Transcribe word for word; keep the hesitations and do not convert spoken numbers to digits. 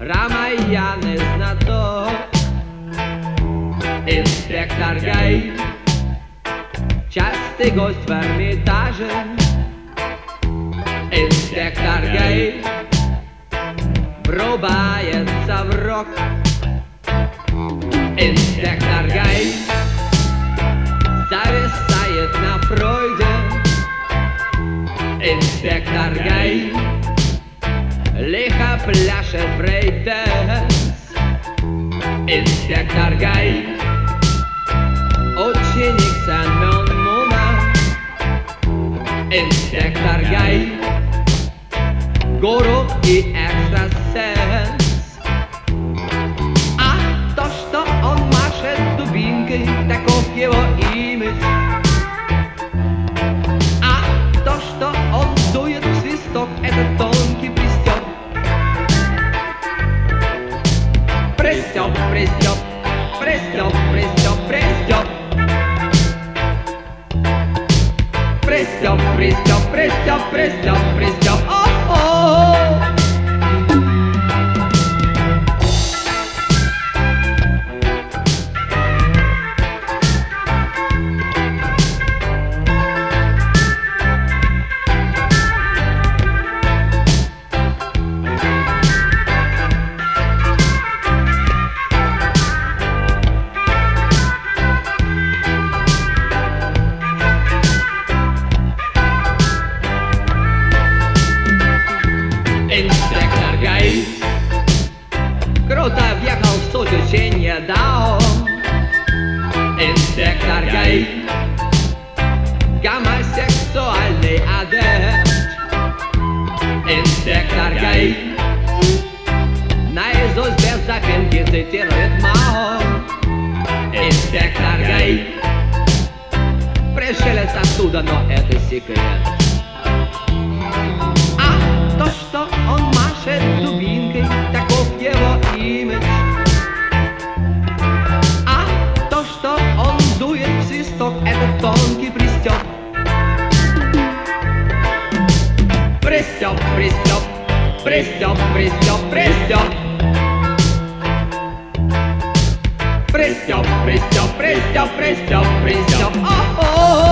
Рамаяний знаток, інспектор Гай, частый гость в Эрмитаже. Инспектор Гай врубается в рок. Инспектор Гай зависает на Фройде. Инспектор Гай лихо пляшет брейк-дэнс. Инспектор Гай ученик Семен Муна. Инспектор Гай гуру и экстрасенс. А то, что он машет дубинкой, таков его имидж. А то, что он дует в свисток, это тонкий пристёп. Пристёп, пристёп, пристёп, пристёп, пристёп. Пристёп, пристёп, пристёп, пристёп, пристёп. О-о-о! Инспектор Гай круто въехал в суть учения Дао. Инспектор Гай гомосексуальный адепт. Инспектор Гай наизусть без запинки цитирует Мао. Инспектор Гай пришелец оттуда, но это секрет. То, что он машет дубинкой, таков его имидж. А то, что он дует в свисток, это тонкий пристёп. Пристёп, пристёп, пристёп, пристёп, пристёп. Пристёп, пристёп, пристёп, пристёп, пристёп. О-о-о!